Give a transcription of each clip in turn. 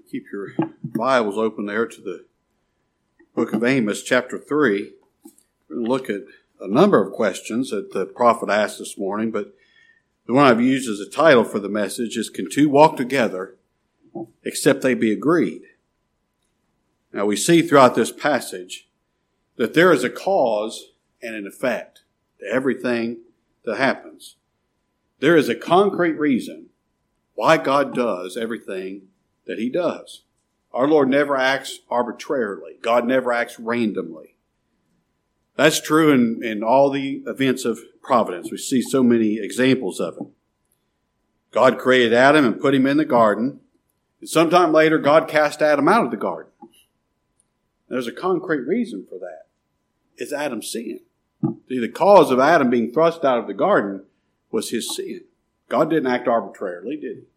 Keep your Bibles open there to the book of Amos, chapter 3. We're going to look at a number of questions that the prophet asked this morning, but the one I've used as a title for the message is, Can two walk together except they be agreed? Now we see throughout this passage that there is a cause and an effect to everything that happens. There is a concrete reason why God does everything that He does. Our Lord never acts arbitrarily. God never acts randomly. That's true in all the events of providence. We see so many examples of it. God created Adam and put him in the garden. And sometime later, God cast Adam out of the garden. There's a concrete reason for that. It's Adam's sin. See, the cause of Adam being thrust out of the garden was his sin. God didn't act arbitrarily, did He?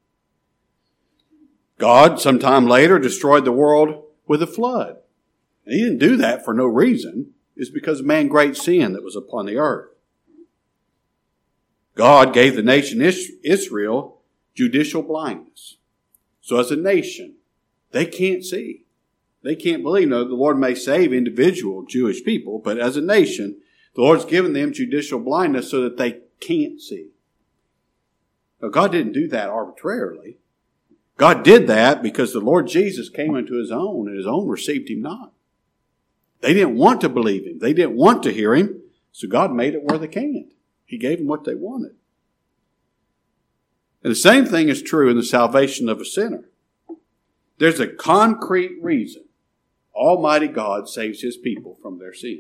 God, sometime later, destroyed the world with a flood. And He didn't do that for no reason. It's because of man's great sin that was upon the earth. God gave the nation Israel judicial blindness. So as a nation, they can't see. They can't believe. No, the Lord may save individual Jewish people, but as a nation, the Lord's given them judicial blindness so that they can't see. Now, God didn't do that arbitrarily. God did that because the Lord Jesus came into His own, and His own received Him not. They didn't want to believe Him. They didn't want to hear Him, so God made it where they can't. He gave them what they wanted. And the same thing is true in the salvation of a sinner. There's a concrete reason Almighty God saves His people from their sin.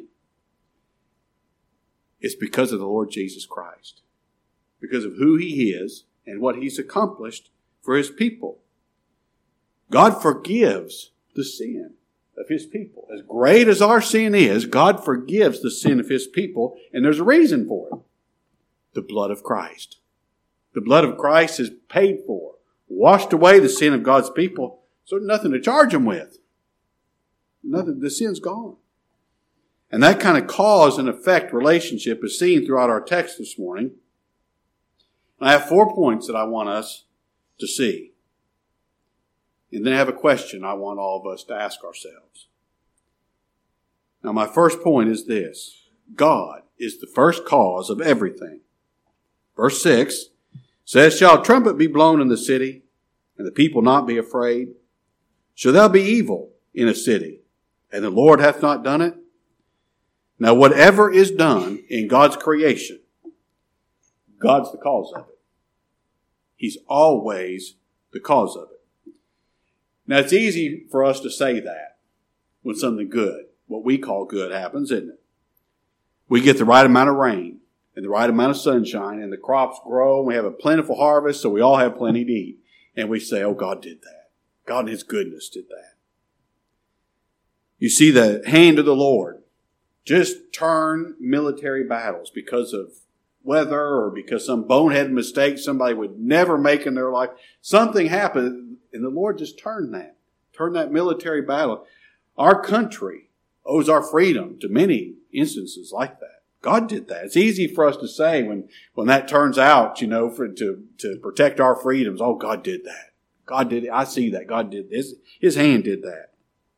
It's because of the Lord Jesus Christ. Because of who He is and what He's accomplished for His people. God forgives the sin of His people. As great as our sin is, God forgives the sin of His people, and there's a reason for it. The blood of Christ. The blood of Christ is paid for, washed away the sin of God's people, so there's nothing to charge them with. Nothing, the sin's gone. And that kind of cause and effect relationship is seen throughout our text this morning. And I have 4 points that I want us to see. And then I have a question I want all of us to ask ourselves. Now, my first point is this. God is the first cause of everything. Verse 6 says, Shall a trumpet be blown in the city, and the people not be afraid? Shall there be evil in a city, and the Lord hath not done it? Now, whatever is done in God's creation, God's the cause of it. He's always the cause of it. Now, it's easy for us to say that when something good, what we call good, happens, isn't it? We get the right amount of rain and the right amount of sunshine, and the crops grow, and we have a plentiful harvest, so we all have plenty to eat. And we say, oh, God did that. God in His goodness did that. You see the hand of the Lord just turn military battles because of weather or because some bonehead mistake somebody would never make in their life. Something happened, and the Lord just turned that military battle. Our country owes our freedom to many instances like that. God did that. It's easy for us to say when that turns out, to protect our freedoms. Oh, God did that. God did it. I see that. God did this. His hand did that.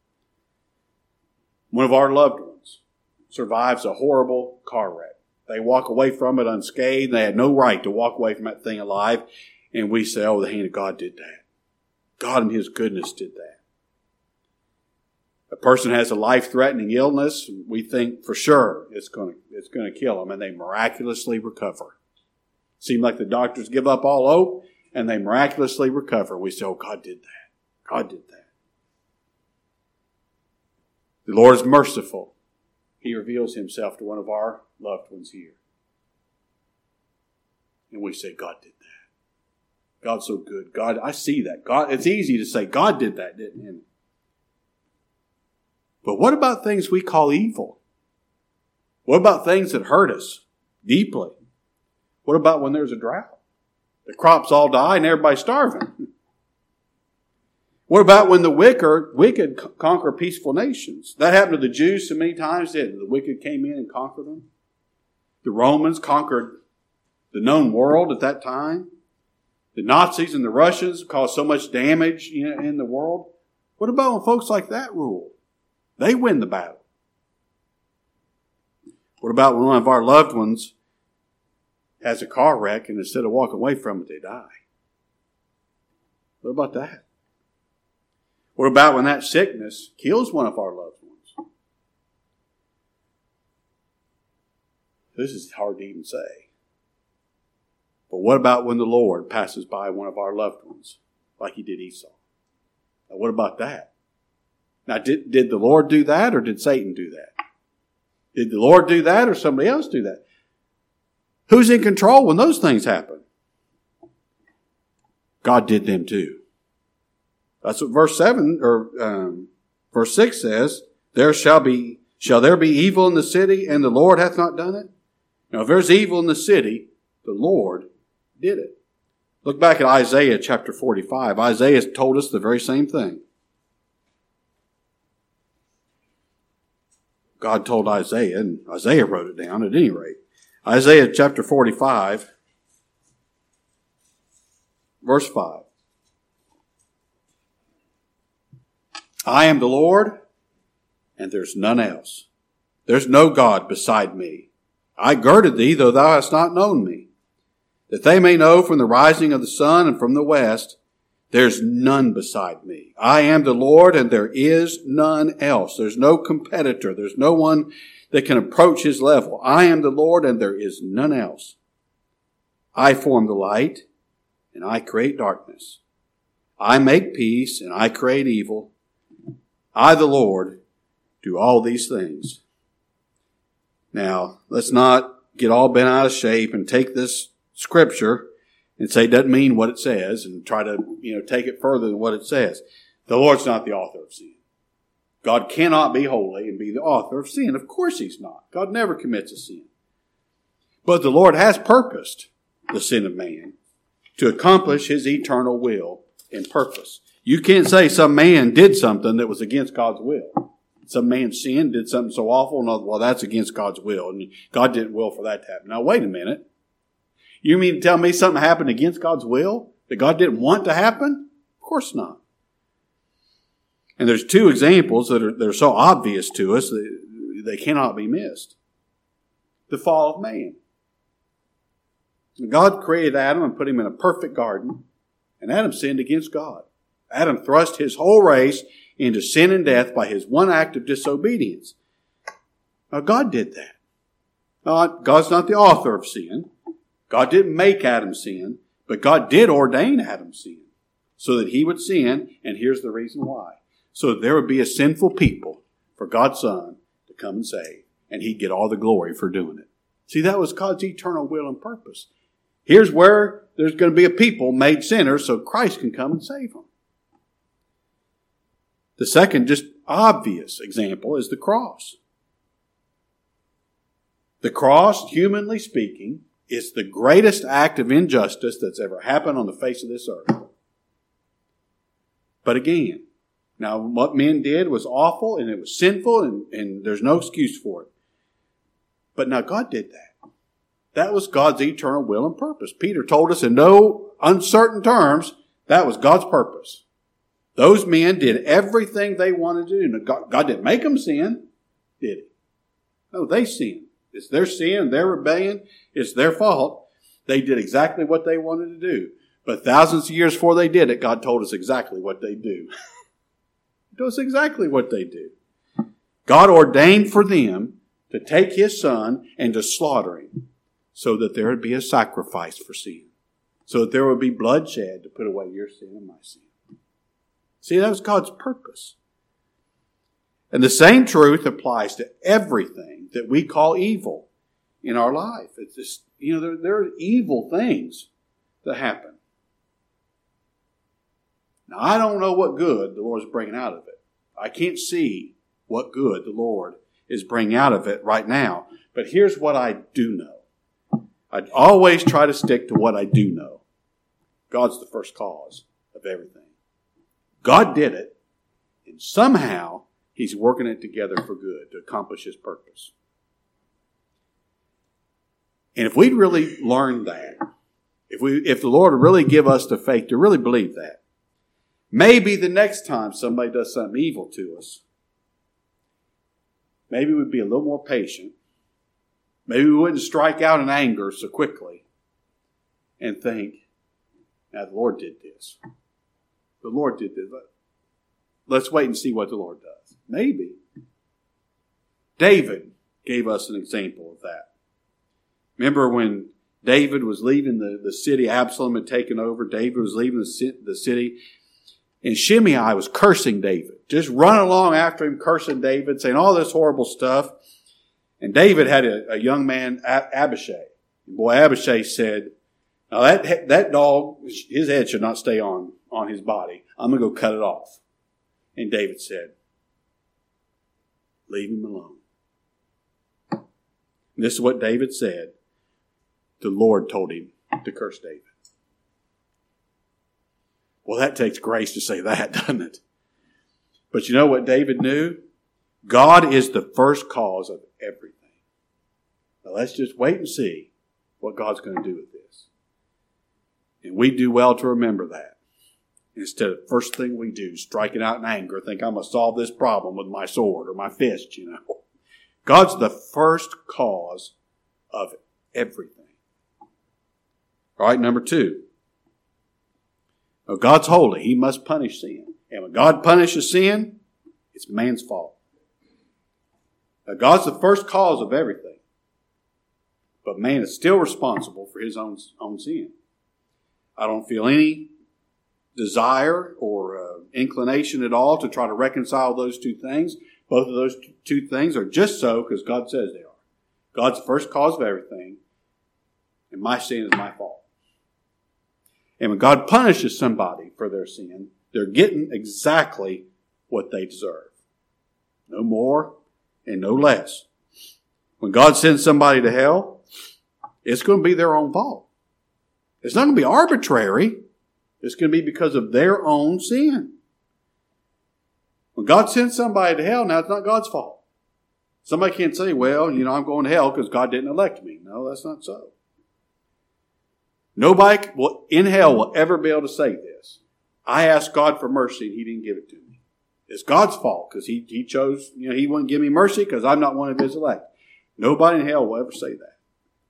One of our loved ones survives a horrible car wreck. They walk away from it unscathed. They had no right to walk away from that thing alive. And we say, oh, the hand of God did that. God in His goodness did that. A person has a life-threatening illness. We think for sure it's going to kill them, and they miraculously recover. Seems like the doctors give up all hope, and they miraculously recover. We say, oh, God did that. God did that. The Lord is merciful. He reveals Himself to one of our loved ones here. And we say, God did that. God's so good. God, I see that. God, it's easy to say, God did that, didn't He? But what about things we call evil? What about things that hurt us deeply? What about when there's a drought? The crops all die and everybody's starving. What about when the wicked conquer peaceful nations? That happened to the Jews so many times, didn't it? The wicked came in and conquered them. The Romans conquered the known world at that time. The Nazis and the Russians caused so much damage in the world. What about when folks like that rule? They win the battle. What about when one of our loved ones has a car wreck and instead of walking away from it, they die? What about that? What about when that sickness kills one of our loved ones? This is hard to even say. But what about when the Lord passes by one of our loved ones, like he did Esau? Now, what about that? Now, did the Lord do that, or did Satan do that? Did the Lord do that, or somebody else do that? Who's in control when those things happen? God did them too. That's what verse 6 says. Shall there be evil in the city, and the Lord hath not done it? Now, if there's evil in the city, the Lord did it. Look back at Isaiah chapter 45. Isaiah told us the very same thing. God told Isaiah, and Isaiah wrote it down at any rate. Isaiah chapter 45, verse 5. I am the Lord, and there's none else. There's no God beside me. I girded thee, though thou hast not known me, that they may know from the rising of the sun and from the west, there's none beside me. I am the Lord, and there is none else. There's no competitor. There's no one that can approach his level. I am the Lord, and there is none else. I form the light, and I create darkness. I make peace, and I create evil. I, the Lord, do all these things. Now, let's not get all bent out of shape and take this scripture and say it doesn't mean what it says and try to, take it further than what it says. The Lord's not the author of sin. God cannot be holy and be the author of sin. Of course he's not. God never commits a sin. But the Lord has purposed the sin of man to accomplish his eternal will and purpose. You can't say some man did something that was against God's will. Some man sinned, did something so awful, well, that's against God's will. And God didn't will for that to happen. Now, wait a minute. You mean to tell me something happened against God's will that God didn't want to happen? Of course not. And there's two examples that are so obvious to us that they cannot be missed. The fall of man. God created Adam and put him in a perfect garden, and Adam sinned against God. Adam thrust his whole race into sin and death by his one act of disobedience. Now, God did that. God's not the author of sin. God didn't make Adam sin, but God did ordain Adam sin so that he would sin, and here's the reason why. So that there would be a sinful people for God's Son to come and save, and he'd get all the glory for doing it. See, that was God's eternal will and purpose. Here's where there's going to be a people made sinners so Christ can come and save them. The second, just obvious example is the cross. The cross, humanly speaking, is the greatest act of injustice that's ever happened on the face of this earth. But again, now what men did was awful and it was sinful and there's no excuse for it. But now God did that. That was God's eternal will and purpose. Peter told us in no uncertain terms that was God's purpose. Those men did everything they wanted to do. God didn't make them sin, did he? No, they sinned. It's their sin, their rebellion. It's their fault. They did exactly what they wanted to do. But thousands of years before they did it, God told us exactly what they do. He told us exactly what they do. God ordained for them to take his Son and to slaughter him so that there would be a sacrifice for sin. So that there would be blood shed to put away your sin and my sin. See, that was God's purpose. And the same truth applies to everything that we call evil in our life. It's just, there are evil things that happen. Now, I don't know what good the Lord is bringing out of it. I can't see what good the Lord is bringing out of it right now. But here's what I do know. I'd always try to stick to what I do know. God's the first cause of everything. God did it, and somehow he's working it together for good to accomplish his purpose. And if we'd really learned that, if the Lord would really give us the faith to really believe that, maybe the next time somebody does something evil to us, maybe we'd be a little more patient. Maybe we wouldn't strike out in anger so quickly and think, now the Lord did this. The Lord did this. Let's wait and see what the Lord does. Maybe. David gave us an example of that. Remember when David was leaving the city, Absalom had taken over, David was leaving the city, and Shimei was cursing David. Just running along after him, cursing David, saying all this horrible stuff. And David had a young man, Abishai. And boy, Abishai said, now that dog, his head should not stay on his body. I'm going to go cut it off. And David said, leave him alone. And this is what David said. The Lord told him to curse David. Well, that takes grace to say that, doesn't it? But you know what David knew? God is the first cause of everything. Now let's just wait and see what God's going to do with this. And we do well to remember that. Instead of first thing we do, striking out in anger, think I'm going to solve this problem with my sword or my fist, you know. God's the first cause of everything. All right, number 2. Now, God's holy. He must punish sin. And when God punishes sin, it's man's fault. Now, God's the first cause of everything. But man is still responsible for his own sin. I don't feel any desire or inclination at all to try to reconcile those two things. Both of those two things are just so because God says they are. God's the first cause of everything, and my sin is my fault. And when God punishes somebody for their sin, they're getting exactly what they deserve. No more and no less. When God sends somebody to hell, it's going to be their own fault. It's not going to be arbitrary. It's going to be because of their own sin. When God sends somebody to hell, now it's not God's fault. Somebody can't say, well, you know, I'm going to hell because God didn't elect me. No, that's not so. Nobody in hell will ever be able to say this. I asked God for mercy and He didn't give it to me. It's God's fault because He chose, you know, He wouldn't give me mercy because I'm not one of His elect. Nobody in hell will ever say that.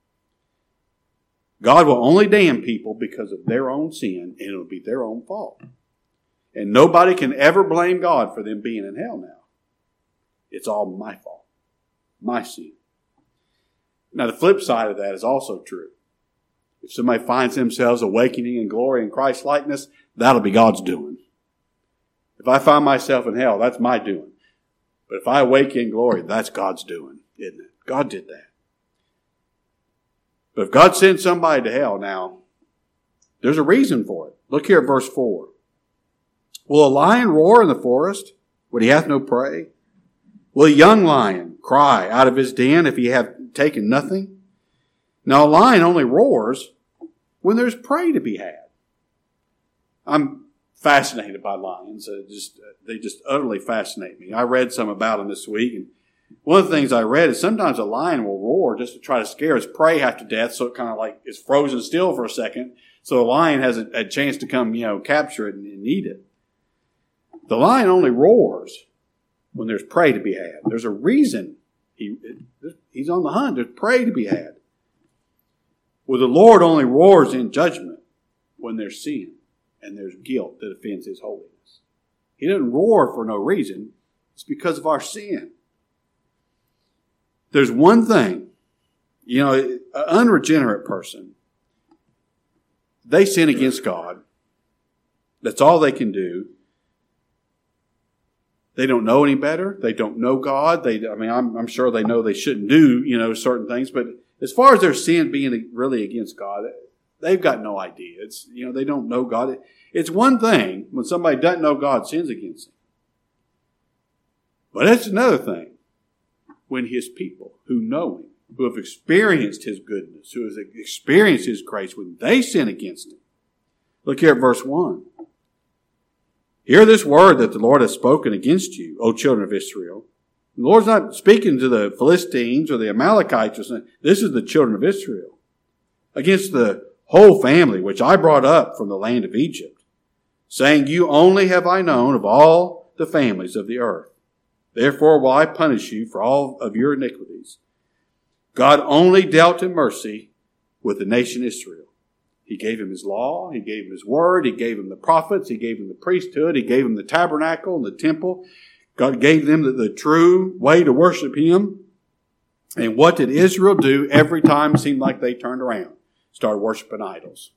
God will only damn people because of their own sin, and it'll be their own fault. And nobody can ever blame God for them being in hell now. It's all my fault. My sin. Now, the flip side of that is also true. If somebody finds themselves awakening in glory and Christ likeness, that'll be God's doing. If I find myself in hell, that's my doing. But if I awaken in glory, that's God's doing, isn't it? God did that. But if God sends somebody to hell now, there's a reason for it. Look here at verse 4. Will a lion roar in the forest when he hath no prey? Will a young lion cry out of his den if he have taken nothing? Now a lion only roars when there's prey to be had. I'm fascinated by lions. They just utterly fascinate me. I read some about them this week, and one of the things I read is sometimes a lion will roar just to try to scare its prey half to death, so it kind of like is frozen still for a second, so the lion has a chance to come, capture it and eat it. The lion only roars when there's prey to be had. There's a reason he's on the hunt. There's prey to be had. Well, the Lord only roars in judgment when there's sin and there's guilt that offends His holiness. He doesn't roar for no reason. It's because of our sin. There's one thing, an unregenerate person, they sin against God. That's all they can do. They don't know any better. They don't know God. I'm sure they know they shouldn't do, certain things. But as far as their sin being really against God, they've got no idea. It's, they don't know God. It's one thing when somebody doesn't know God sins against Him. But it's another thing when His people who know Him, who have experienced His goodness, who have experienced His grace, when they sin against Him. Look here at verse 1. Hear this word that the Lord has spoken against you, O children of Israel. The Lord's not speaking to the Philistines or the Amalekites or something. This is the children of Israel. Against the whole family which I brought up from the land of Egypt. saying, you only have I known of all the families of the earth. Therefore will I punish you for all of your iniquities. God only dealt in mercy with the nation Israel. He gave him his law. He gave him his word. He gave him the prophets. He gave him the priesthood. He gave him the tabernacle and the temple. God gave them the true way to worship him. And what did Israel do every time it seemed like they turned around? Started worshiping idols.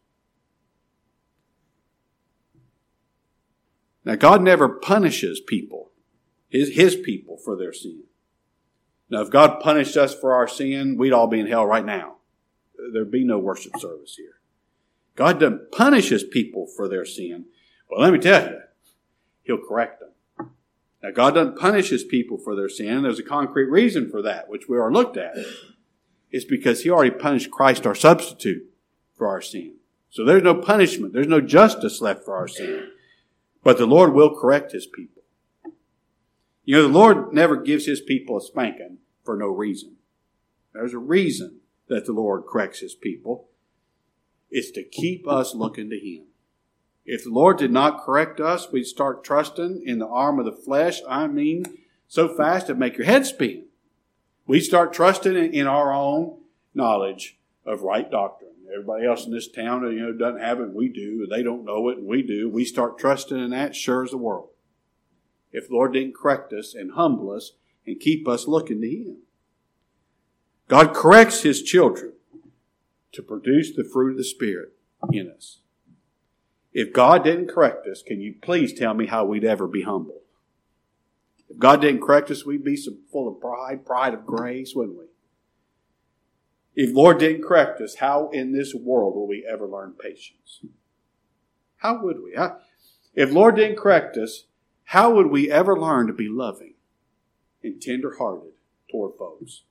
Now, God never punishes people, his people, for their sin. Now, if God punished us for our sin, we'd all be in hell right now. There'd be no worship service here. God doesn't punish his people for their sin. Well, let me tell you, he'll correct them. Now, God doesn't punish his people for their sin. There's a concrete reason for that, which we already looked at. It's because he already punished Christ, our substitute, for our sin. So there's no punishment. There's no justice left for our sin. But the Lord will correct his people. You know, the Lord never gives his people a spanking for no reason. There's a reason that the Lord corrects his people. It's to keep us looking to him. If the Lord did not correct us, we'd start trusting in the arm of the flesh. I mean, so fast it'd make your head spin. We'd start trusting in our own knowledge of right doctrine. Everybody else in this town, doesn't have it, and we do. They don't know it, and we do. We start trusting in that sure as the world. If the Lord didn't correct us and humble us and keep us looking to him. God corrects his children to produce the fruit of the Spirit in us. If God didn't correct us, can you please tell me how we'd ever be humble? If God didn't correct us, we'd be so full of pride of grace, wouldn't we? If Lord didn't correct us, how in this world will we ever learn patience? How would we? If Lord didn't correct us, how would we ever learn to be loving and tender-hearted toward foes?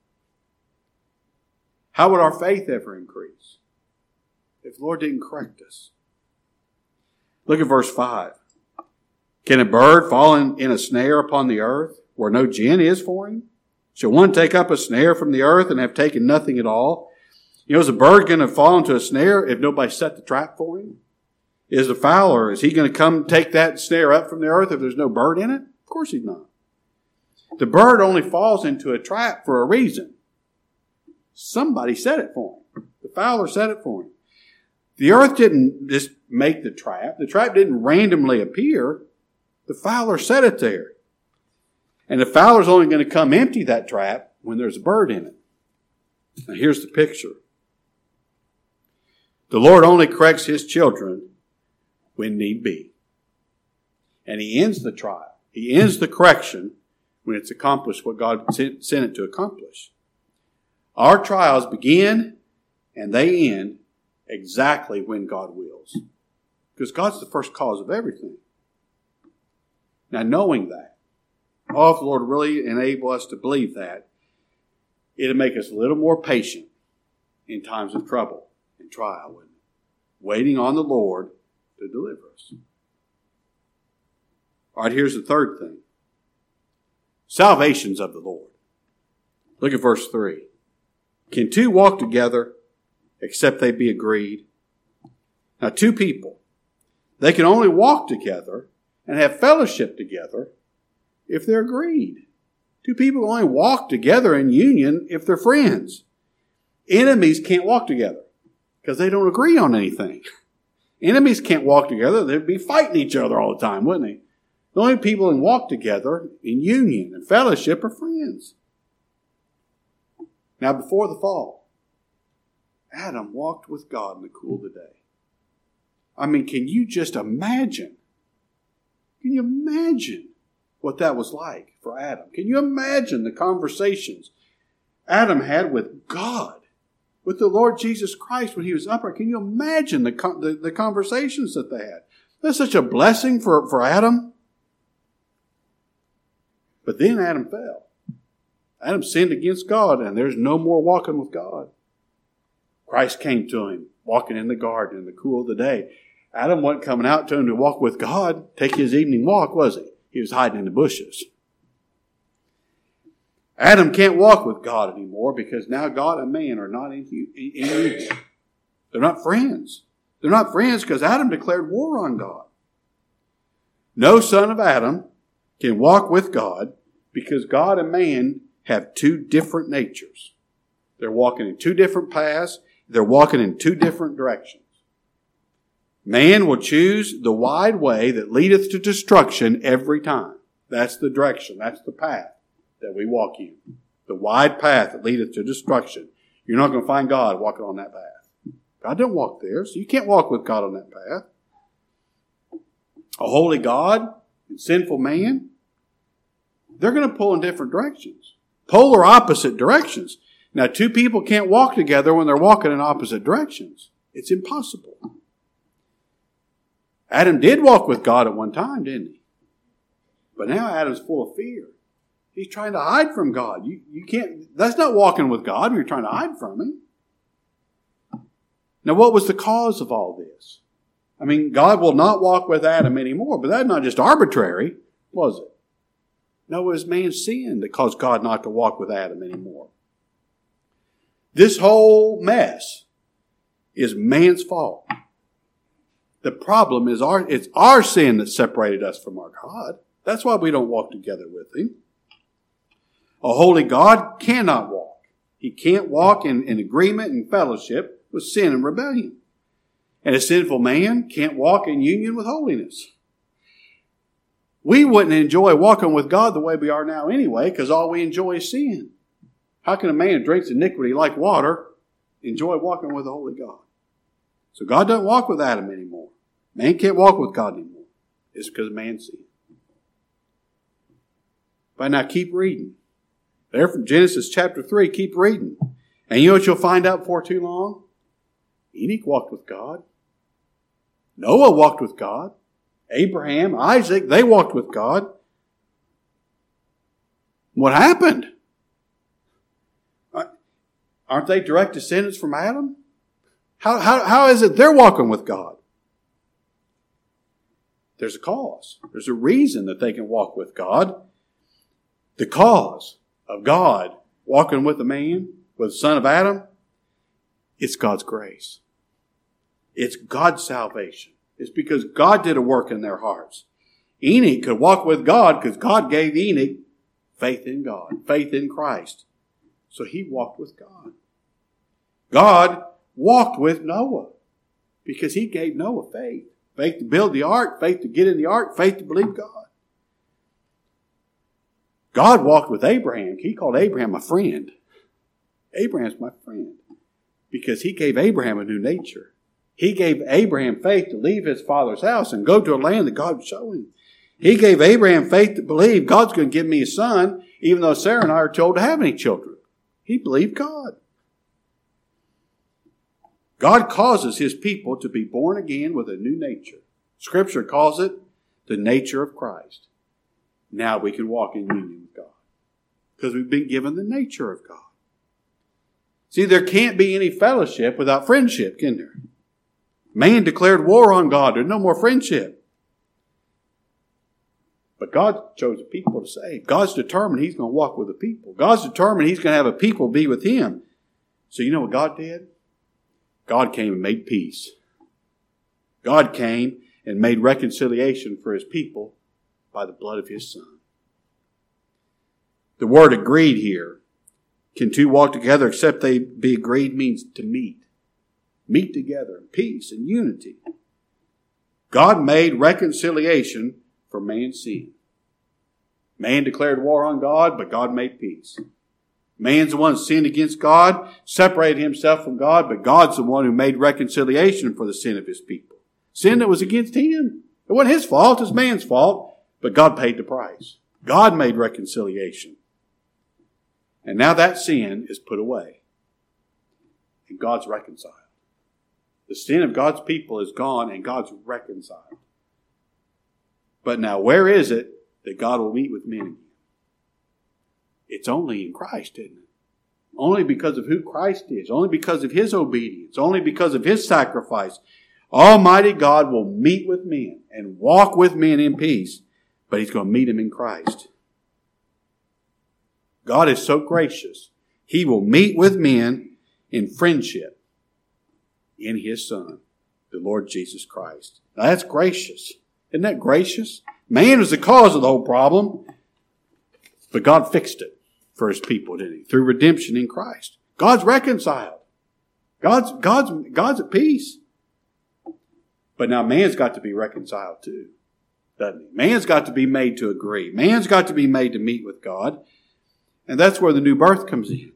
How would our faith ever increase if the Lord didn't correct us? Look at verse 5. Can a bird fall in a snare upon the earth where no gin is for him? Shall one take up a snare from the earth and have taken nothing at all? Is a bird going to fall into a snare if nobody set the trap for him? Is the fowler, is he going to come take that snare up from the earth if there's no bird in it? Of course he's not. The bird only falls into a trap for a reason. Somebody set it for him. The fowler set it for him. The earth didn't just make the trap. The trap didn't randomly appear. The fowler set it there. And the fowler's only going to come empty that trap when there's a bird in it. Now here's the picture. The Lord only corrects his children when need be. And he ends the trial. He ends the correction when it's accomplished what God sent it to accomplish. Our trials begin and they end exactly when God wills. Because God's the first cause of everything. Now knowing that, if the Lord really enable us to believe that, it'll make us a little more patient in times of trouble and trial, wouldn't it? Waiting on the Lord to deliver us. All right, here's the third thing. Salvation's of the Lord. Look at verse 3. Can two walk together except they be agreed? Now, two people, they can only walk together and have fellowship together if they're agreed. Two people only walk together in union if they're friends. Enemies can't walk together because they don't agree on anything. Enemies can't walk together. They'd be fighting each other all the time, wouldn't they? The only people who can walk together in union and fellowship are friends. Now, before the fall, Adam walked with God in the cool of the day. I mean, can you just imagine? Can you imagine what that was like for Adam? Can you imagine the conversations Adam had with God, with the Lord Jesus Christ when he was upright? Can you imagine the conversations that they had? That's such a blessing for Adam. But then Adam fell. Adam sinned against God, and there's no more walking with God. Christ came to him, walking in the garden in the cool of the day. Adam wasn't coming out to him to walk with God, take his evening walk, was he? He was hiding in the bushes. Adam can't walk with God anymore because now God and man are not in union. They're not friends. They're not friends because Adam declared war on God. No son of Adam can walk with God because God and man have two different natures. They're walking in two different paths. They're walking in two different directions. Man will choose the wide way that leadeth to destruction every time. That's the direction. That's the path that we walk in. The wide path that leadeth to destruction. You're not going to find God walking on that path. God don't walk there, so you can't walk with God on that path. A holy God and sinful man, they're going to pull in different directions. Polar opposite directions. Now, two people can't walk together when they're walking in opposite directions. It's impossible. Adam did walk with God at one time, didn't he? But now Adam's full of fear. He's trying to hide from God. You can't, that's not walking with God when you're trying to hide from Him. Now, what was the cause of all this? I mean, God will not walk with Adam anymore, but that's not just arbitrary, was it? No, it was man's sin that caused God not to walk with Adam anymore. This whole mess is man's fault. The problem is it's our sin that separated us from our God. That's why we don't walk together with Him. A holy God cannot walk. He can't walk in agreement and fellowship with sin and rebellion. And a sinful man can't walk in union with holiness. We wouldn't enjoy walking with God the way we are now anyway, because all we enjoy is sin. How can a man who drinks iniquity like water enjoy walking with a holy God? So God doesn't walk with Adam anymore. Man can't walk with God anymore. It's because of man's sin. But now keep reading. There from Genesis chapter 3, keep reading. And you know what you'll find out before too long? Enoch walked with God. Noah walked with God. Abraham, Isaac, they walked with God. What happened? Aren't they direct descendants from Adam? How is it they're walking with God? There's a cause. There's a reason that they can walk with God. The cause of God walking with a man, with the son of Adam, it's God's grace. It's God's salvation. It's because God did a work in their hearts. Enoch could walk with God because God gave Enoch faith in God, faith in Christ. So he walked with God. God walked with Noah because He gave Noah faith. Faith to build the ark, faith to get in the ark, faith to believe God. God walked with Abraham. He called Abraham a friend. Abraham's my friend because He gave Abraham a new nature. He gave Abraham faith to leave his father's house and go to a land that God would show him. He gave Abraham faith to believe God's going to give me a son, even though Sarah and I are told to have any children. He believed God. God causes His people to be born again with a new nature. Scripture calls it the nature of Christ. Now we can walk in union with God because we've been given the nature of God. See, there can't be any fellowship without friendship, can there? Man declared war on God. There's no more friendship. But God chose a people to save. God's determined He's going to walk with the people. God's determined He's going to have a people be with Him. So you know what God did? God came and made peace. God came and made reconciliation for His people by the blood of His Son. The word agreed here. Can two walk together except they be agreed means to meet. Meet together in peace and unity. God made reconciliation for man's sin. Man declared war on God, but God made peace. Man's the one who sinned against God, separated himself from God, but God's the one who made reconciliation for the sin of His people. Sin that was against Him. It wasn't His fault, it was man's fault, but God paid the price. God made reconciliation. And now that sin is put away. And God's reconciled. The sin of God's people is gone and God's reconciled. But now where is it that God will meet with men again? It's only in Christ, isn't it? Only because of who Christ is. Only because of His obedience. Only because of His sacrifice. Almighty God will meet with men and walk with men in peace. But He's going to meet them in Christ. God is so gracious. He will meet with men in friendship in His Son, the Lord Jesus Christ. Now that's gracious. Isn't that gracious? Man was the cause of the whole problem, but God fixed it for his people, didn't he? Through redemption in Christ. God's reconciled. God's at peace. But now man's got to be reconciled too, doesn't he? Man's got to be made to agree. Man's got to be made to meet with God. And that's where the new birth comes in.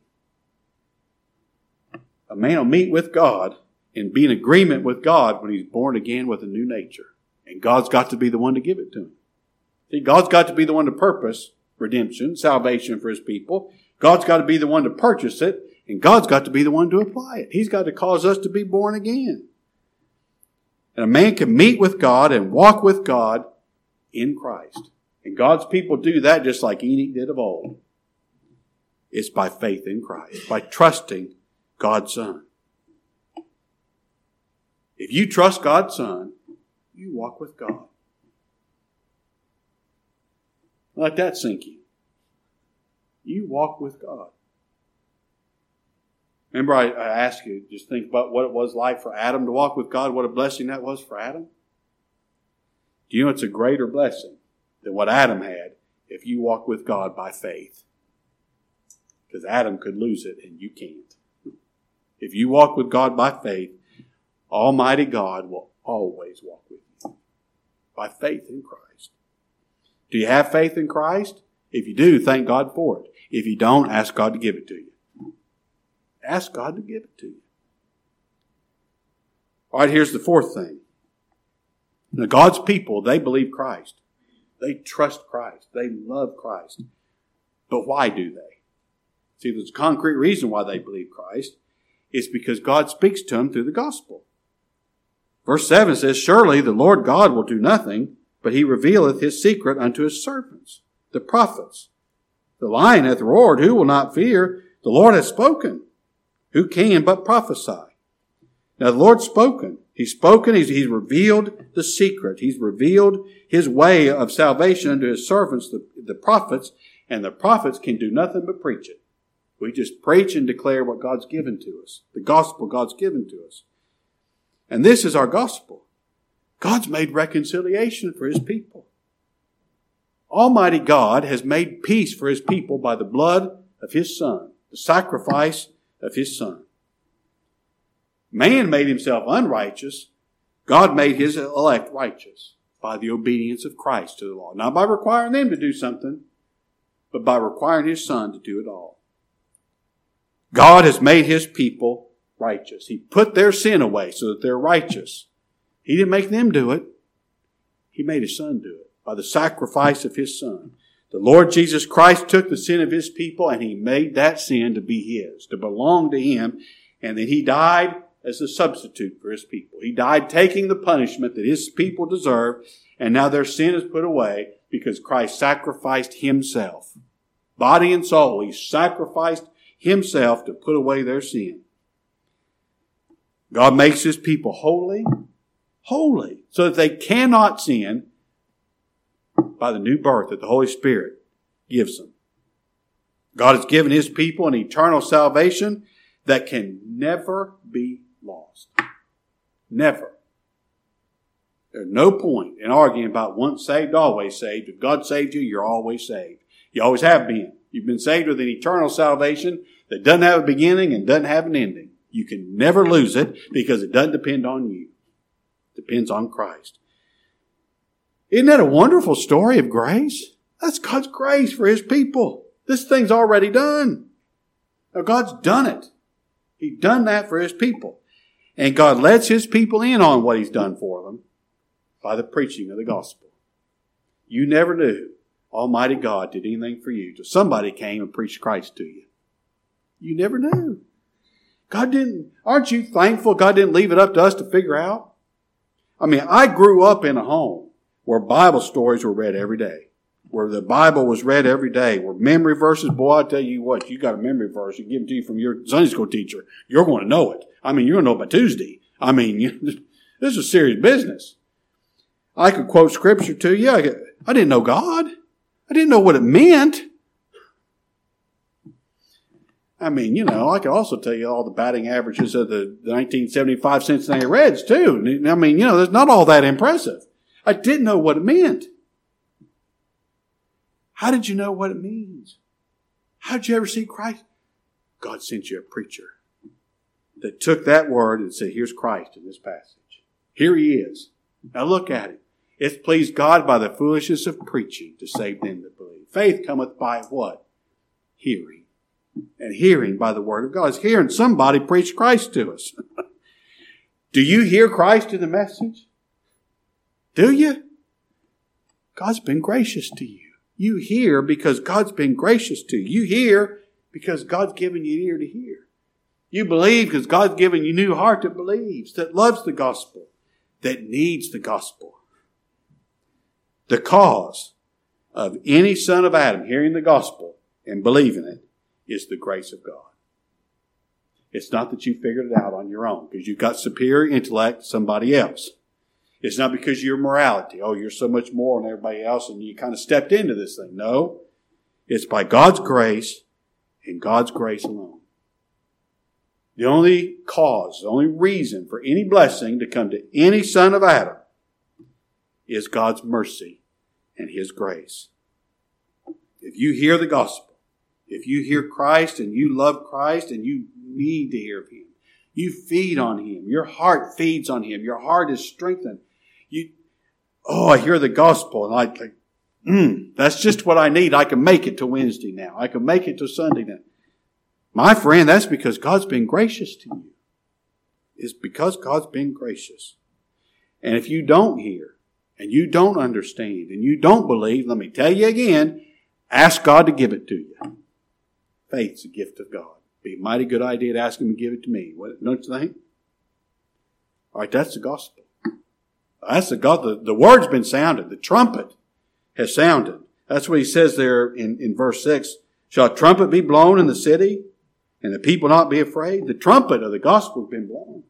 A man will meet with God and be in agreement with God when he's born again with a new nature. And God's got to be the one to give it to him. See, God's got to be the one to purpose redemption, salvation for his people. God's got to be the one to purchase it. And God's got to be the one to apply it. He's got to cause us to be born again. And a man can meet with God and walk with God in Christ. And God's people do that just like Enoch did of old. It's by faith in Christ, by trusting God's Son. If you trust God's Son, you walk with God. Let that sink in. You walk with God. Remember I asked you, just think about what it was like for Adam to walk with God, what a blessing that was for Adam. Do you know it's a greater blessing than what Adam had if you walk with God by faith? Because Adam could lose it and you can't. If you walk with God by faith, Almighty God will always walk with you by faith in Christ. Do you have faith in Christ? If you do, thank God for it. If you don't, ask God to give it to you. Ask God to give it to you. All right, here's the fourth thing. Now, God's people, they believe Christ. They trust Christ. They love Christ. But why do they? See, there's a concrete reason why they believe Christ. It's because God speaks to them through the gospel. Verse 7 says, "Surely the Lord God will do nothing, but he revealeth his secret unto his servants, the prophets. The lion hath roared, who will not fear? The Lord hath spoken. Who can but prophesy?" Now the Lord's spoken. He's spoken. He's revealed the secret. He's revealed his way of salvation unto his servants, the prophets. And the prophets can do nothing but preach it. We just preach and declare what God's given to us. The gospel God's given to us. And this is our gospel. God's made reconciliation for his people. Almighty God has made peace for his people by the blood of his Son, the sacrifice of his Son. Man made himself unrighteous. God made his elect righteous by the obedience of Christ to the law. Not by requiring them to do something, but by requiring his Son to do it all. God has made his people righteous. He put their sin away so that they're righteous. He didn't make them do it. He made his Son do it by the sacrifice of his Son. The Lord Jesus Christ took the sin of his people and he made that sin to be his, to belong to him. And then he died as a substitute for his people. He died taking the punishment that his people deserved. And now their sin is put away because Christ sacrificed himself. Body and soul, he sacrificed himself to put away their sin. God makes his people holy, so that they cannot sin by the new birth that the Holy Spirit gives them. God has given his people an eternal salvation that can never be lost. Never. There's no point in arguing about once saved, always saved. If God saved you, you're always saved. You always have been. You've been saved with an eternal salvation that doesn't have a beginning and doesn't have an ending. You can never lose it because it doesn't depend on you. It depends on Christ. Isn't that a wonderful story of grace? That's God's grace for his people. This thing's already done. Now God's done it. He's done that for his people. And God lets his people in on what he's done for them by the preaching of the gospel. You never knew Almighty God did anything for you till somebody came and preached Christ to you. You never knew. God didn't, aren't you thankful God didn't leave it up to us to figure out? I mean, I grew up in a home where Bible stories were read every day, where the Bible was read every day, where memory verses, boy, I tell you what, you got a memory verse, you give it to you from your Sunday school teacher, you're going to know it. I mean, you're going to know it by Tuesday. I mean, this is serious business. I could quote scripture to you. I didn't know God. I didn't know what it meant. I mean, you know, I could also tell you all the batting averages of the 1975 Cincinnati Reds, too. I mean, you know, that's not all that impressive. I didn't know what it meant. How did you know what it means? How did you ever see Christ? God sent you a preacher that took that word and said, here's Christ in this passage. Here he is. Now look at it. It's pleased God by the foolishness of preaching to save them that believe. Faith cometh by what? Hearing. And hearing by the word of God. It's hearing somebody preach Christ to us. Do you hear Christ in the message? Do you? God's been gracious to you. You hear because God's been gracious to you. You hear because God's given you an ear to hear. You believe because God's given you a new heart that believes, that loves the gospel, that needs the gospel. The cause of any son of Adam hearing the gospel and believing it is the grace of God. It's not that you figured it out on your own because you've got superior intellect to somebody else. It's not because of your morality. Oh, you're so much more than everybody else and you kind of stepped into this thing. No. It's by God's grace and God's grace alone. The only cause, the only reason for any blessing to come to any son of Adam is God's mercy and His grace. If you hear the gospel, if you hear Christ and you love Christ and you need to hear of Him, you feed on Him. Your heart feeds on Him. Your heart is strengthened. I hear the gospel and that's just what I need. I can make it to Wednesday now. I can make it to Sunday now. My friend, that's because God's been gracious to you. It's because God's been gracious. And if you don't hear and you don't understand and you don't believe, let me tell you again, ask God to give it to you. Faith's a gift of God. Be a mighty good idea to ask Him to give it to me. Don't you think? All right, that's the gospel. That's the God. The word's been sounded. The trumpet has sounded. That's what He says there in verse 6. Shall a trumpet be blown in the city and the people not be afraid? The trumpet of the gospel has been blown.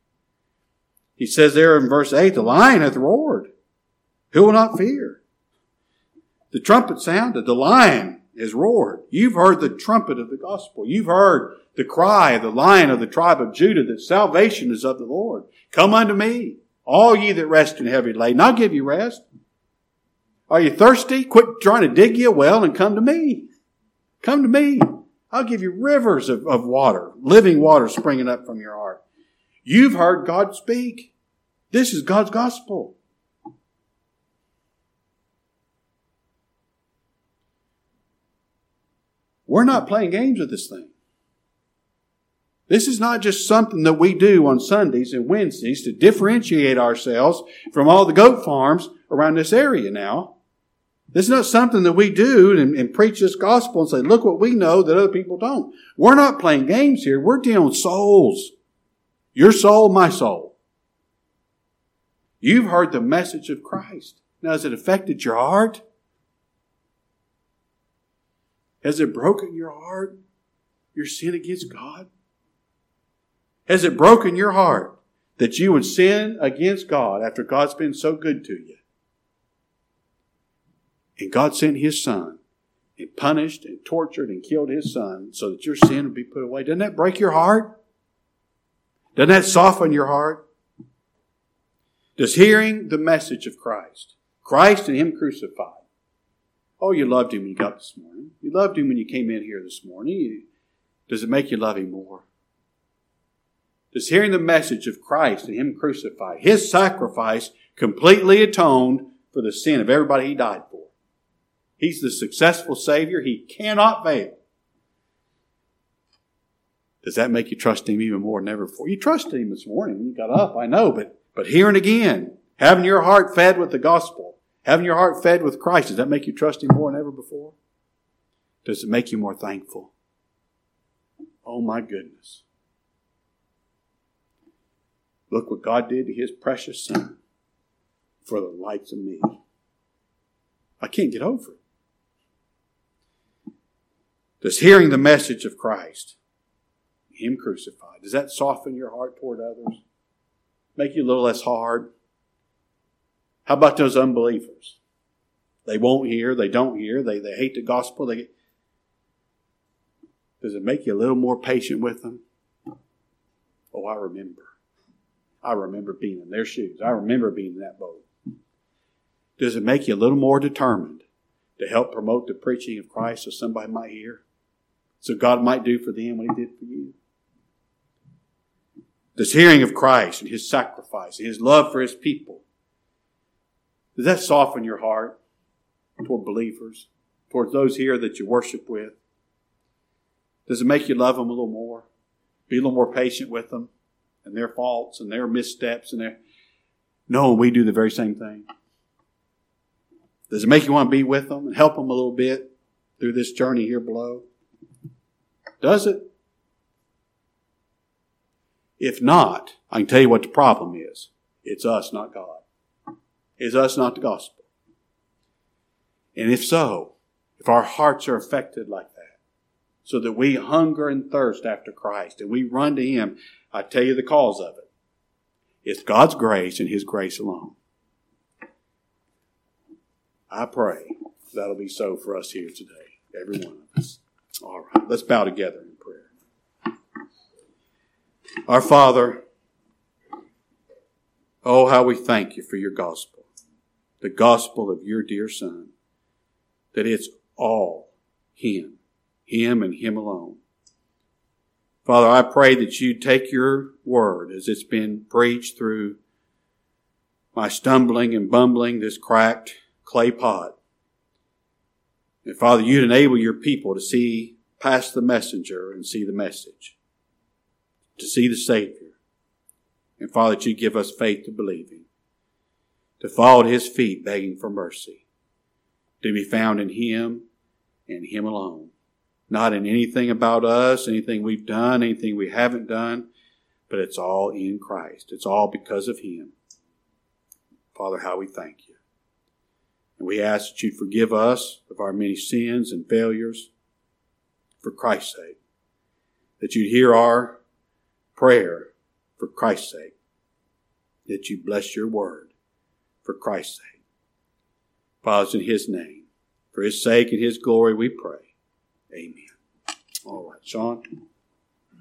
He says there in verse 8, the lion hath roared. Who will not fear? The trumpet sounded. The lion has roared. You've heard the trumpet of the gospel. You've heard the cry of the Lion of the tribe of Judah that salvation is of the Lord. Come unto me, all ye that rest and heavy laden. I'll give you rest. Are you thirsty? Quit trying to dig you a well and come to me. Come to me. I'll give you rivers of water, living water springing up from your heart. You've heard God speak. This is God's gospel. We're not playing games with this thing. This is not just something that we do on Sundays and Wednesdays to differentiate ourselves from all the goat farms around this area now. This is not something that we do and preach this gospel and say, look what we know that other people don't. We're not playing games here. We're dealing with souls. Your soul, my soul. You've heard the message of Christ. Now, has it affected your heart? Has it broken your heart? Your sin against God? Has it broken your heart that you would sin against God after God's been so good to you? And God sent His Son and punished and tortured and killed His Son so that your sin would be put away. Doesn't that break your heart? Doesn't that soften your heart? Does hearing the message of Christ and Him crucified, oh, you loved Him when you got this morning. You loved Him when you came in here this morning. Does it make you love Him more? Does hearing the message of Christ and Him crucified, His sacrifice completely atoned for the sin of everybody He died for? He's the successful Savior. He cannot fail. Does that make you trust Him even more than ever before? You trusted Him this morning when you got up, I know, but hearing again, having your heart fed with the gospel, having your heart fed with Christ, does that make you trust Him more than ever before? Does it make you more thankful? Oh my goodness. Look what God did to His precious Son for the likes of me. I can't get over it. Does hearing the message of Christ, Him crucified, does that soften your heart toward others? Make you a little less hard? How about those unbelievers? They won't hear, they don't hear, they hate the gospel. Does it make you a little more patient with them? Oh, I remember being in their shoes. I remember being in that boat. Does it make you a little more determined to help promote the preaching of Christ so somebody might hear? So God might do for them what He did for you? This hearing of Christ and His sacrifice and His love for His people, does that soften your heart toward believers, towards those here that you worship with? Does it make you love them a little more? Be a little more patient with them and their faults and their missteps and their... No, we do the very same thing. Does it make you want to be with them and help them a little bit through this journey here below? Does it? If not, I can tell you what the problem is. It's us, not God. It's us, not the gospel. And if so, if our hearts are affected like that, so that we hunger and thirst after Christ and we run to Him, I tell you the cause of it. It's God's grace and His grace alone. I pray that'll be so for us here today, every one of us. All right, let's bow together in prayer. Our Father, oh, how we thank You for Your gospel, the gospel of Your dear Son, that it's all Him and Him alone. Father, I pray that You take Your word as it's been preached through my stumbling and bumbling this cracked clay pot. And Father, You'd enable Your people to see past the messenger and see the message, to see the Savior. And Father, that You give us faith to believe Him, to fall at His feet begging for mercy, to be found in Him and Him alone. Not in anything about us, anything we've done, anything we haven't done, but it's all in Christ. It's all because of Him. Father, how we thank You. And we ask that You'd forgive us of our many sins and failures for Christ's sake. That You'd hear our prayer for Christ's sake. That You'd bless Your word for Christ's sake. Father, it's in His name, for His sake and His glory we pray. Amen. All right, Sean.